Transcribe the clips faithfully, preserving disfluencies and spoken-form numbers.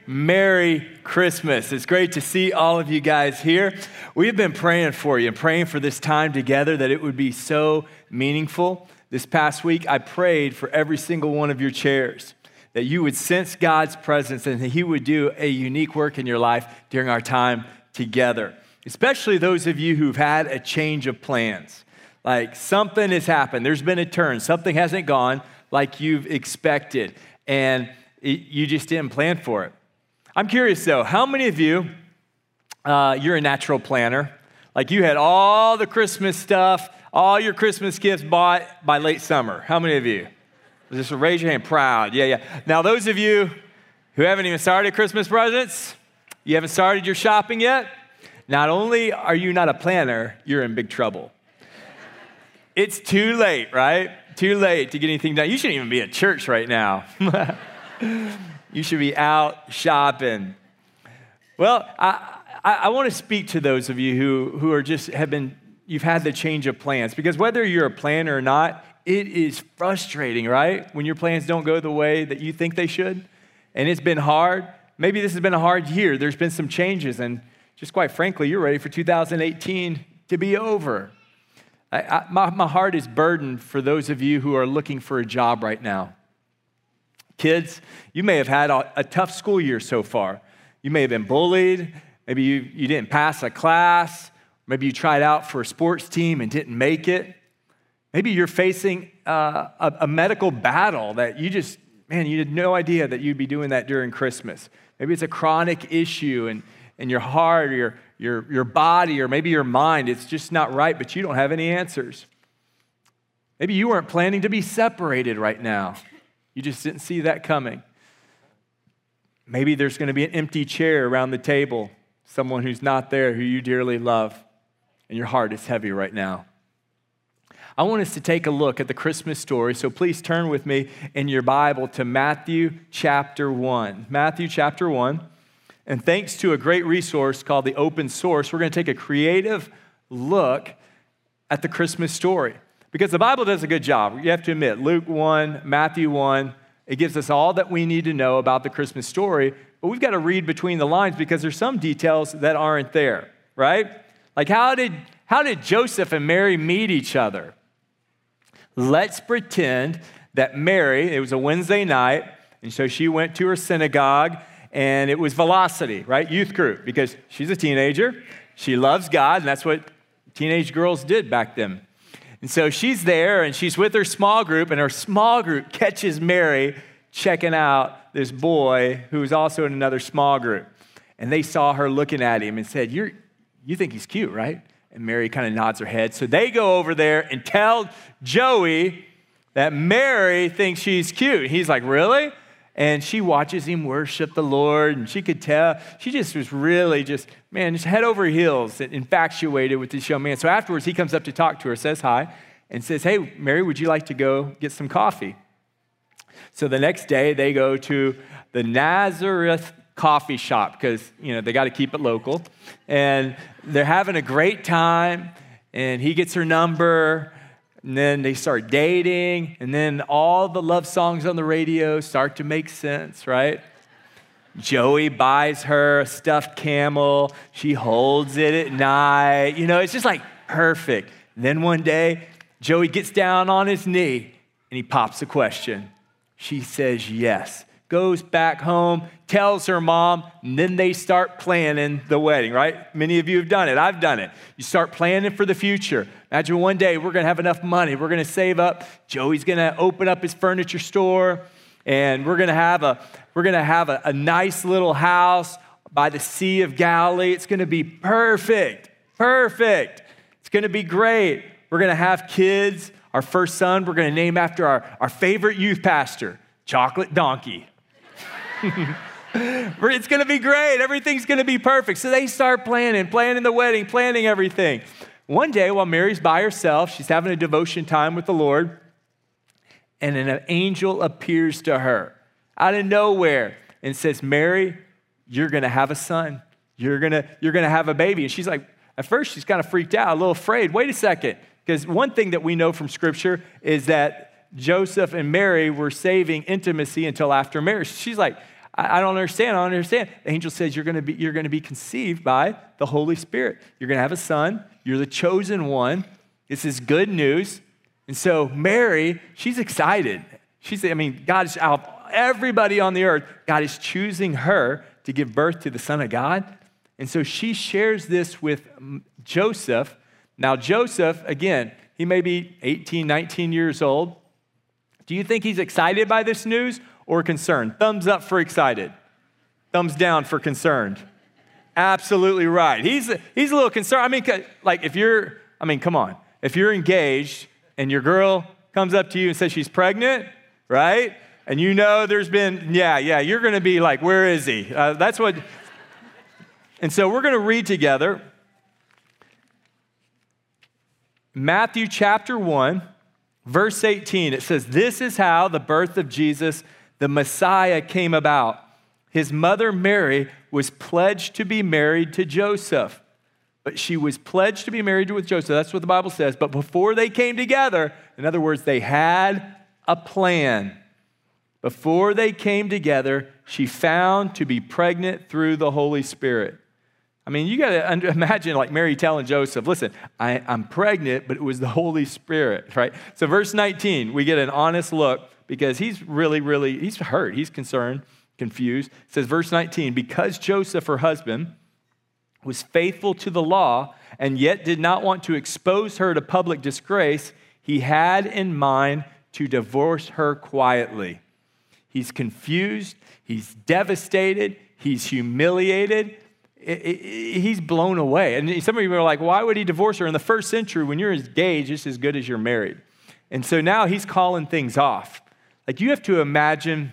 Merry Christmas. It's great to see all of you guys here. We've been praying for you and praying for this time together that it would be so meaningful. This past week, I prayed for every single one of your chairs, that you would sense God's presence and that He would do a unique work in your life during our time together, especially those of you who've had a change of plans. Like something has happened. There's been a turn. Something hasn't gone like you've expected, and it, you just didn't plan for it. I'm curious, though, how many of you, uh, you're a natural planner? Like you had all the Christmas stuff, all your Christmas gifts bought by late summer. How many of you? Just raise your hand, proud. Yeah, yeah. Now, those of you who haven't even started Christmas presents, you haven't started your shopping yet, not only are you not a planner, you're in big trouble. It's too late, right? Too late to get anything done. You shouldn't even be at church right now. You should be out shopping. Well, I, I, I want to speak to those of you who, who are just have been, you've had the change of plans. Because whether you're a planner or not, it is frustrating, right? When your plans don't go the way that you think they should. And it's been hard. Maybe this has been a hard year. There's been some changes. And just quite frankly, you're ready for two thousand eighteen to be over. I, I, my, my heart is burdened for those of you who are looking for a job right now. Kids, you may have had a, a tough school year so far. You may have been bullied. Maybe you, you didn't pass a class. Maybe you tried out for a sports team and didn't make it. Maybe you're facing uh, a, a medical battle that you just, man, you had no idea that you'd be doing that during Christmas. Maybe it's a chronic issue in, in your heart or your, your, your body or maybe your mind. It's just not right, but you don't have any answers. Maybe you weren't planning to be separated right now. You just didn't see that coming. Maybe there's going to be an empty chair around the table, someone who's not there who you dearly love, and your heart is heavy right now. I want us to take a look at the Christmas story, so please turn with me in your Bible to Matthew chapter one. Matthew chapter one, and thanks to a great resource called the Open Source, we're going to take a creative look at the Christmas story. Because the Bible does a good job. You have to admit, Luke one, Matthew one, it gives us all that we need to know about the Christmas story, but we've got to read between the lines because there's some details that aren't there, right? Like how did, how did Joseph and Mary meet each other? Let's pretend that Mary, it was a Wednesday night, and so she went to her synagogue, and it was Velocity, right? Youth group, because she's a teenager. She loves God, and that's what teenage girls did back then. And so she's there, and she's with her small group, and her small group catches Mary checking out this boy who was also in another small group. And they saw her looking at him and said, You're, you think he's cute, right? And Mary kind of nods her head. So they go over there and tell Joey that Mary thinks she's cute. He's like, really? And she watches him worship the Lord, and she could tell, she just was really just, man, just head over heels, infatuated with this young man. So afterwards, he comes up to talk to her, says hi, and says, hey, Mary, would you like to go get some coffee? So the next day, they go to the Nazareth coffee shop because, you know, they got to keep it local. And they're having a great time, and he gets her number, and then they start dating, and then all the love songs on the radio start to make sense, right? Joey buys her a stuffed camel. She holds it at night. You know, it's just like perfect. And then one day, Joey gets down on his knee, and he pops a question. She says yes. Goes back home, tells her mom, and then they start planning the wedding, right? Many of you have done it. I've done it. You start planning for the future. Imagine one day we're going to have enough money. We're going to save up. Joey's going to open up his furniture store, and we're going to have a we're going to have a, a nice little house by the Sea of Galilee. It's going to be perfect, perfect. It's going to be great. We're going to have kids. Our first son, we're going to name after our, our favorite youth pastor, Chocolate Donkey. It's going to be great. Everything's going to be perfect. So they start planning, planning the wedding, planning everything. One day while Mary's by herself, she's having a devotion time with the Lord, and an angel appears to her out of nowhere and says, Mary, you're going to have a son. You're going to, you're going to have a baby. And she's like, at first she's kind of freaked out, a little afraid. Wait a second. Because one thing that we know from Scripture is that Joseph and Mary were saving intimacy until after marriage. She's like, I, I don't understand. I don't understand. The angel says, you're going to be, you're going to be conceived by the Holy Spirit. You're going to have a son. You're the chosen one. This is good news. And so Mary, she's excited. She's, I mean, God is out of everybody on the earth. God is choosing her to give birth to the Son of God. And so she shares this with Joseph. Now, Joseph, again, he may be eighteen, nineteen years old. Do you think he's excited by this news or concerned? Thumbs up for excited. Thumbs down for concerned. Absolutely right. He's, he's a little concerned. I mean, like if you're, I mean, come on. If you're engaged and your girl comes up to you and says she's pregnant, right? And you know there's been, yeah, yeah, you're going to be like, where is he? Uh, that's what, and so we're going to read together Matthew chapter one, verse eighteen. It says, this is how the birth of Jesus, the Messiah, came about. His mother Mary was pledged to be married to Joseph. But she was pledged to be married with Joseph. That's what the Bible says. But before they came together, in other words, they had a plan. Before they came together, she found to be pregnant through the Holy Spirit. I mean, you got to imagine like Mary telling Joseph, listen, I, I'm pregnant, but it was the Holy Spirit, right? So verse nineteen, we get an honest look because he's really, really, he's hurt. He's concerned, confused. It says verse nineteen, because Joseph, her husband, was faithful to the law and yet did not want to expose her to public disgrace, he had in mind to divorce her quietly. He's confused, he's devastated, he's humiliated, he's blown away. And some of you are like, why would he divorce her? In the first century, when you're engaged, it's as good as you're married. And so now he's calling things off. Like you have to imagine,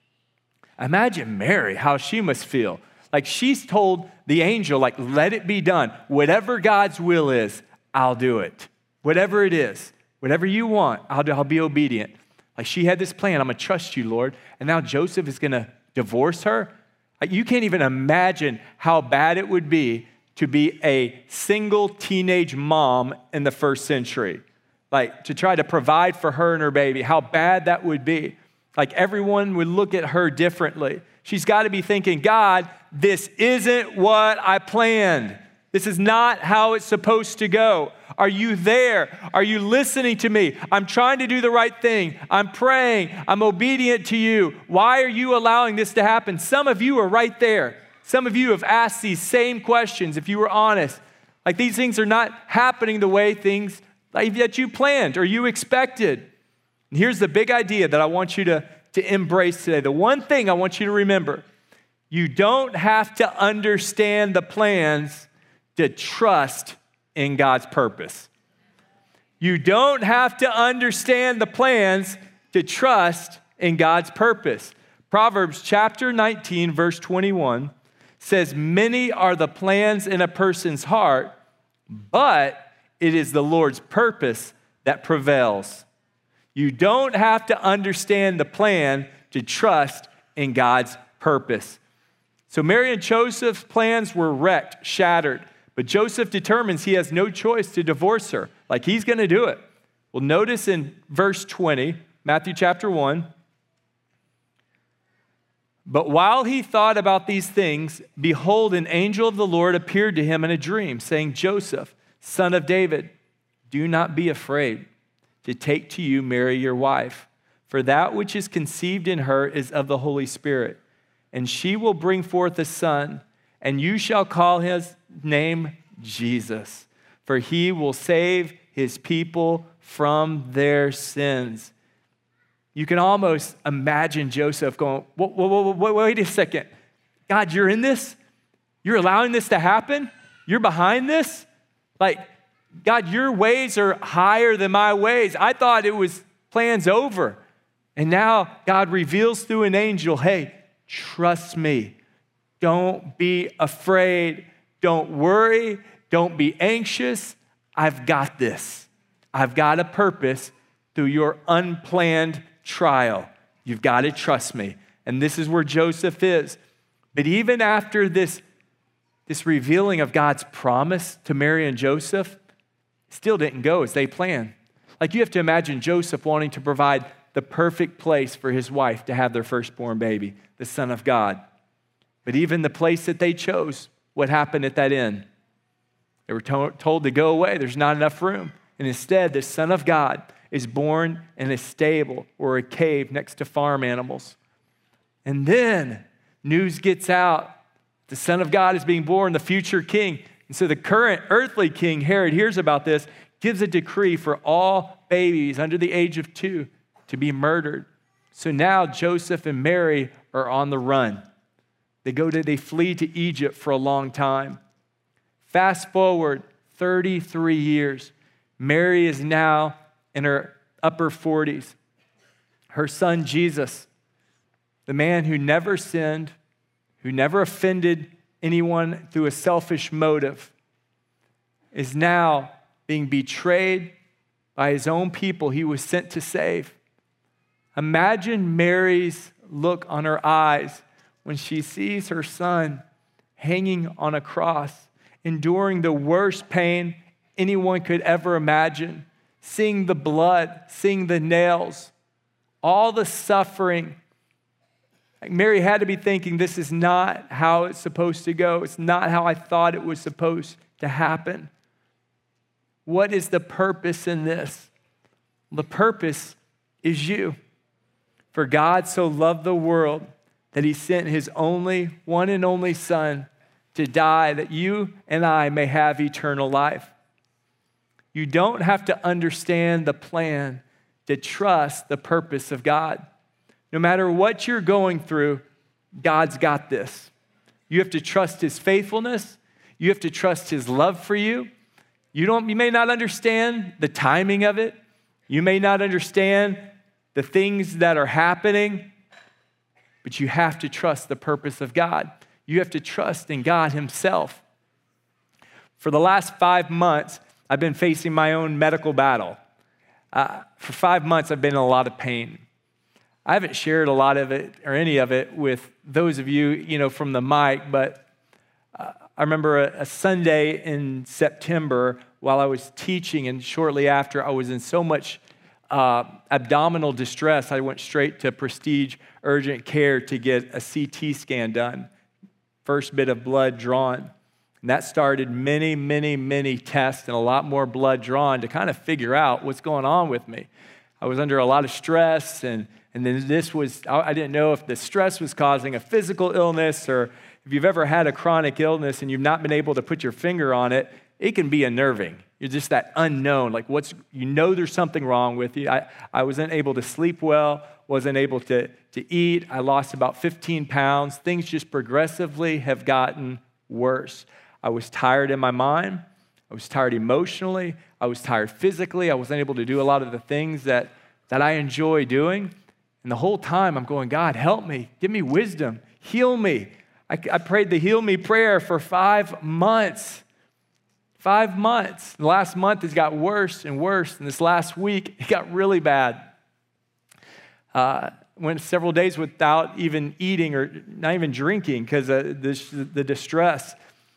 imagine Mary, how she must feel. Like she's told the angel, like, let it be done. Whatever God's will is, I'll do it. Whatever it is, whatever you want, I'll, do, I'll be obedient. Like she had this plan, I'm going to trust you, Lord. And now Joseph is going to divorce her. Like, you can't even imagine how bad it would be to be a single teenage mom in the first century. Like to try to provide for her and her baby, how bad that would be. Like everyone would look at her differently. She's got to be thinking, God, this isn't what I planned. This is not how it's supposed to go. Are you there? Are you listening to me? I'm trying to do the right thing. I'm praying. I'm obedient to you. Why are you allowing this to happen? Some of you are right there. Some of you have asked these same questions if you were honest. Like these things are not happening the way things like that you planned or you expected. And here's the big idea that I want you to to embrace today. The one thing I want you to remember, you don't have to understand the plans to trust in God's purpose. You don't have to understand the plans to trust in God's purpose. Proverbs chapter nineteen, verse twenty-one says, many are the plans in a person's heart, but it is the Lord's purpose that prevails. You don't have to understand the plan to trust in God's purpose. So Mary and Joseph's plans were wrecked, shattered, but Joseph determines he has no choice to divorce her. Like he's going to do it. Well, notice in verse twenty, Matthew chapter one, but while he thought about these things, behold, an angel of the Lord appeared to him in a dream, saying, Joseph, son of David, do not be afraid to take to you Mary your wife, for that which is conceived in her is of the Holy Spirit. And she will bring forth a son, and you shall call his name Jesus, for he will save his people from their sins. You can almost imagine Joseph going, whoa, whoa, whoa, wait a second. God, you're in this? You're allowing this to happen? You're behind this? Like, God, your ways are higher than my ways. I thought it was plans over. And now God reveals through an angel, hey, trust me. Don't be afraid. Don't worry. Don't be anxious. I've got this. I've got a purpose through your unplanned trial. You've got to trust me. And this is where Joseph is. But even after this, this revealing of God's promise to Mary and Joseph, still didn't go as they planned. Like you have to imagine Joseph wanting to provide the perfect place for his wife to have their firstborn baby, the Son of God. But even the place that they chose, what happened at that inn? They were to- told to go away. There's not enough room. And instead, the Son of God is born in a stable or a cave next to farm animals. And then news gets out. The Son of God is being born, the future king. And so the current earthly king, Herod, hears about this, gives a decree for all babies under the age of two to be murdered. So now Joseph and Mary are on the run. They go to, they flee to Egypt for a long time. Fast forward thirty-three years. Mary is now in her upper forties. Her son Jesus, the man who never sinned, who never offended anyone through a selfish motive, is now being betrayed by his own people he was sent to save. Imagine Mary's look on her eyes when she sees her son hanging on a cross, enduring the worst pain anyone could ever imagine, seeing the blood, seeing the nails, all the suffering. Like Mary had to be thinking, this is not how it's supposed to go. It's not how I thought it was supposed to happen. What is the purpose in this? The purpose is you. For God so loved the world that he sent his only, one and only Son to die that you and I may have eternal life. You don't have to understand the plan to trust the purpose of God. No matter what you're going through, God's got this. You have to trust his faithfulness. You have to trust his love for you. You don't, you may not understand the timing of it. You may not understand the things that are happening, but you have to trust the purpose of God. You have to trust in God himself. For the last five months, I've been facing my own medical battle. Uh, for five months, I've been in a lot of pain. I haven't shared a lot of it or any of it with those of you, you know, from the mic, but uh, I remember a, a Sunday in September while I was teaching, and shortly after, I was in so much uh, abdominal distress, I went straight to Prestige Urgent Care to get a C T scan done. First bit of blood drawn. And that started many, many, many tests and a lot more blood drawn to kind of figure out what's going on with me. I was under a lot of stress, and, and then this was, I didn't know if the stress was causing a physical illness, or if you've ever had a chronic illness and you've not been able to put your finger on it, it can be unnerving. You're just that unknown, like what's, you know there's something wrong with you. I, I wasn't able to sleep well, wasn't able to, to eat. I lost about fifteen pounds. Things just progressively have gotten worse. I was tired in my mind. I was tired emotionally. I was tired physically. I wasn't able to do a lot of the things that, that I enjoy doing. And the whole time I'm going, God, help me. Give me wisdom. Heal me. I, I prayed the heal me prayer for five months. Five months. The last month it's got worse and worse. And this last week, it got really bad. Uh, went several days without even eating or not even drinking because of this, the distress.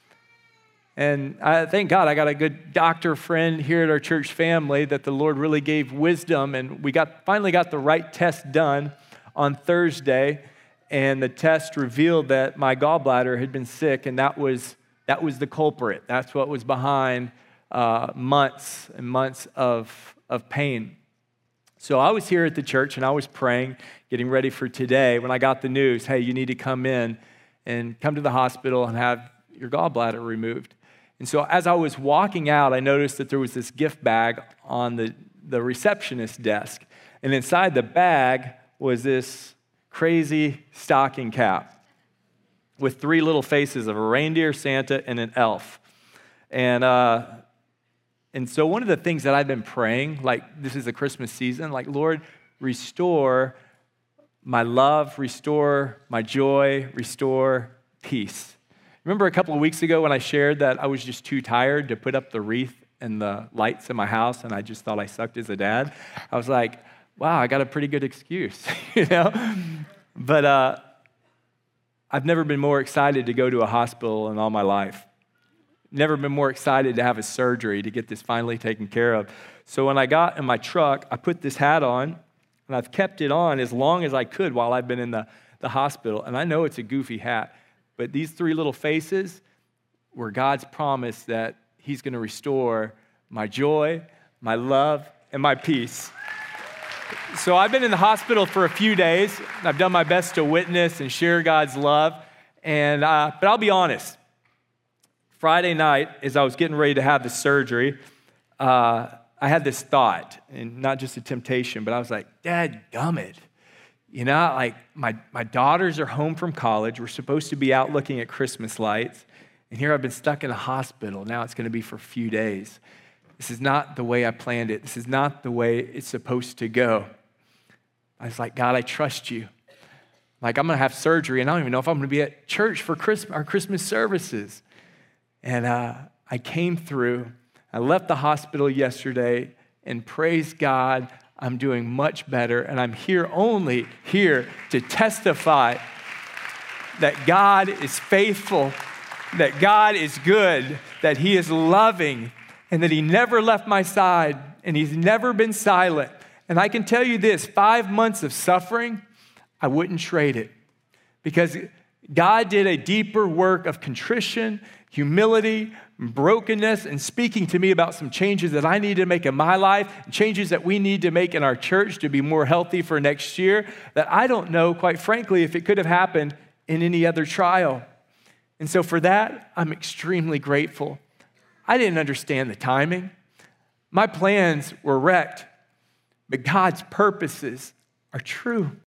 And I thank God I got a good doctor friend here at our church family that the Lord really gave wisdom, and we got finally got the right test done on Thursday, and the test revealed that my gallbladder had been sick, and that was that was the culprit. That's what was behind uh, months and months of, of pain. So I was here at the church, and I was praying, getting ready for today, when I got the news, hey, you need to come in and come to the hospital and have your gallbladder removed. And so as I was walking out, I noticed that there was this gift bag on the, the receptionist's desk. And inside the bag was this crazy stocking cap with three little faces of a reindeer, Santa, and an elf. And uh, and so one of the things that I've been praying, like this is the Christmas season, like, Lord, restore my love, restore my joy, restore peace. Remember a couple of weeks ago when I shared that I was just too tired to put up the wreath and the lights in my house, and I just thought I sucked as a dad? I was like, wow, I got a pretty good excuse, you know? But uh, I've never been more excited to go to a hospital in all my life. Never been more excited to have a surgery, to get this finally taken care of. So when I got in my truck, I put this hat on. and I've kept it on as long as I could while I've been in the, the hospital. And I know it's a goofy hat, but these three little faces were God's promise that he's going to restore my joy, my love, and my peace. So I've been in the hospital for a few days. I've done my best to witness and share God's love. And uh, but I'll be honest. Friday night, as I was getting ready to have the surgery, uh, I had this thought, and not just a temptation, but I was like, dadgummit. You know, like my, my daughters are home from college. We're supposed to be out looking at Christmas lights. And here I've been stuck in a hospital. Now it's going to be for a few days. This is not the way I planned it. This is not the way it's supposed to go. I was like, God, I trust you. Like, I'm going to have surgery, and I don't even know if I'm going to be at church for Christmas, our Christmas services. And uh, I came through. I left the hospital yesterday, and praise God, I'm doing much better, and I'm here only here to testify that God is faithful, that God is good, that he is loving, and that he never left my side, and he's never been silent. And I can tell you this, five months of suffering, I wouldn't trade it, because God did a deeper work of contrition, humility, brokenness, and speaking to me about some changes that I need to make in my life, changes that we need to make in our church to be more healthy for next year, that I don't know, quite frankly, if it could have happened in any other trial. And so for that, I'm extremely grateful. I didn't understand the timing. My plans were wrecked, but God's purposes are true.